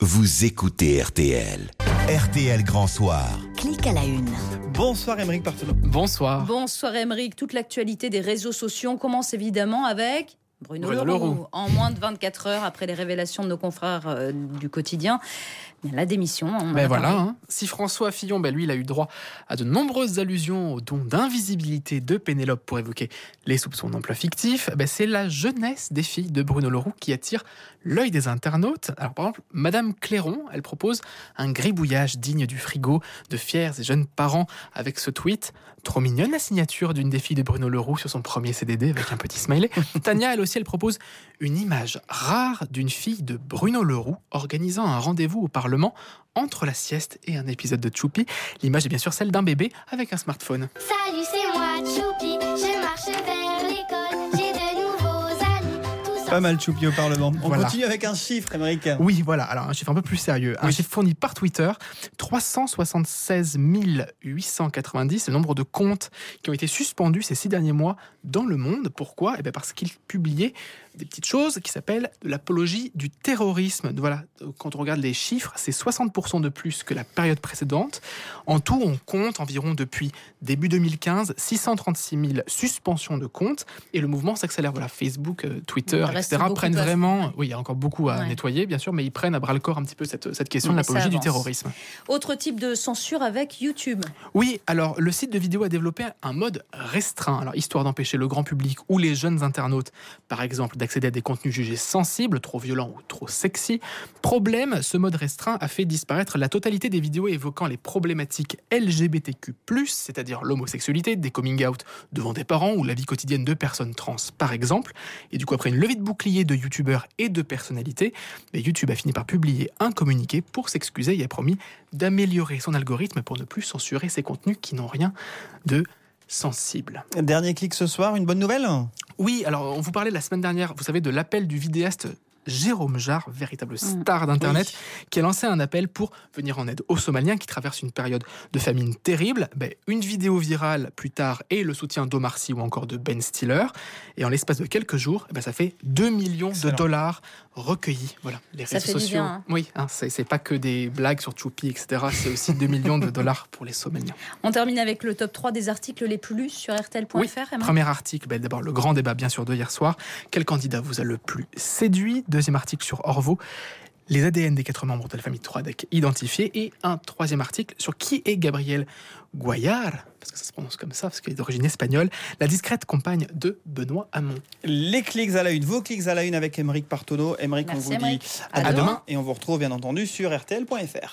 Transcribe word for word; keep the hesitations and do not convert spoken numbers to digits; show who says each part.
Speaker 1: vous écoutez R T L. R T L Grand Soir.
Speaker 2: Clique à la une.
Speaker 3: Bonsoir Aymeric Partenot.
Speaker 4: Bonsoir.
Speaker 2: Bonsoir Aymeric. Toute l'actualité des réseaux sociaux, on commence évidemment avec Bruno,
Speaker 4: Bruno
Speaker 2: Leroux.
Speaker 4: Leroux.
Speaker 2: En moins de vingt-quatre heures après les révélations de nos confrères euh, du quotidien, la démission. On en
Speaker 4: Ben
Speaker 2: a
Speaker 4: voilà,
Speaker 2: parlé.
Speaker 4: hein. Si François Fillon, ben lui, il a eu droit à de nombreuses allusions au don d'invisibilité de Pénélope pour évoquer les soupçons d'emploi fictif, ben c'est la jeunesse des filles de Bruno Leroux qui attire l'œil des internautes. Alors par exemple, Madame Clairon, elle propose un gribouillage digne du frigo de fiers et jeunes parents avec ce tweet. Trop mignonne la signature d'une des filles de Bruno Leroux sur son premier C D D avec un petit smiley. Tania, elle aussi, elle propose une image rare d'une fille de Bruno Leroux organisant un rendez-vous au Parlement entre la sieste et un épisode de Choupi. L'image est bien sûr celle d'un bébé avec un smartphone.
Speaker 5: Salut, c'est moi, Choupi. Je marche vers l'école. J'ai de nouveaux amis. Tout ça.
Speaker 3: Pas mal Choupi au Parlement. On
Speaker 4: Voilà.
Speaker 3: continue avec un chiffre, Aymeric.
Speaker 4: Oui, voilà, alors un chiffre un peu plus sérieux. Un
Speaker 3: Oui.
Speaker 4: chiffre fourni par Twitter, trois cent soixante-seize mille huit cent quatre-vingt-dix, le nombre de comptes qui ont été suspendus ces six derniers mois dans le monde. Pourquoi ? Eh bien parce qu'ils publiaient des petites choses qui s'appellent de l'apologie du terrorisme. Voilà, quand on regarde les chiffres, c'est soixante pour cent de plus que la période précédente. En tout, on compte environ depuis début deux mille quinze, six cent trente-six mille suspensions de comptes et le mouvement s'accélère. Voilà, Facebook, euh, Twitter,
Speaker 2: Il reste
Speaker 4: et cetera
Speaker 2: beaucoup
Speaker 4: prennent
Speaker 2: à faire.
Speaker 4: vraiment... Oui, il y a encore beaucoup à
Speaker 2: Ouais.
Speaker 4: nettoyer, bien sûr, mais ils prennent à bras-le-corps un petit peu cette, cette question
Speaker 2: Mais
Speaker 4: de
Speaker 2: ça
Speaker 4: l'apologie du
Speaker 2: avance.
Speaker 4: terrorisme.
Speaker 2: Autre type de censure avec YouTube.
Speaker 4: Oui, alors le site de vidéo a développé un mode restreint, alors histoire d'empêcher le grand public ou les jeunes internautes, par exemple, d'accéder à des contenus jugés sensibles, trop violents ou trop sexy. Problème, ce mode restreint a fait disparaître la totalité des vidéos évoquant les problématiques L G B T Q plus, c'est-à-dire l'homosexualité, des coming out devant des parents ou la vie quotidienne de personnes trans, par exemple. Et du coup, après une levée de bouclier de youtubeurs et de personnalités, mais YouTube a fini par publier un communiqué pour s'excuser et a promis d'améliorer son algorithme pour ne plus censurer ces contenus qui n'ont rien de sensible.
Speaker 3: Dernier clic ce soir, une bonne nouvelle ?
Speaker 4: Oui, alors on vous parlait la semaine dernière, vous savez, de l'appel du vidéaste Jérôme Jarre, véritable star d'Internet,
Speaker 3: Oui.
Speaker 4: qui a lancé un appel pour venir en aide aux Somaliens qui traversent une période de famine terrible. Ben, une vidéo virale plus tard et le soutien d'Omar Sy ou encore de Ben Stiller. Et en l'espace de quelques jours, ben, ça fait deux millions
Speaker 3: Excellent.
Speaker 4: de dollars recueillis. Voilà, les
Speaker 2: Ça
Speaker 4: réseaux
Speaker 2: fait du
Speaker 4: sociaux.
Speaker 2: bien, hein.
Speaker 4: Oui, hein, c'est, c'est pas que des blagues sur Choupi, et cetera. C'est aussi deux millions de dollars pour les Somaliens.
Speaker 2: On termine avec le top trois des articles les plus lus sur R T L point F R. Aymeric.
Speaker 4: Premier article, ben d'abord le grand débat bien sûr de hier soir. Quel candidat vous a le plus séduit ? Deuxième article sur Orvo, les A D N des quatre membres de la famille Troadec identifiés. Et un troisième article sur qui est Gabriel Guayar, parce que ça se prononce comme ça, parce qu'il est d'origine espagnole, la discrète compagne de Benoît Hamon.
Speaker 3: Les clics à la une, vos clics à la une avec Aymeric Partenot. Aymeric, on
Speaker 2: Merci,
Speaker 3: vous
Speaker 2: Aymeric.
Speaker 3: dit
Speaker 2: À
Speaker 3: à
Speaker 4: demain.
Speaker 3: demain. Et on vous retrouve bien entendu sur R T L point F R.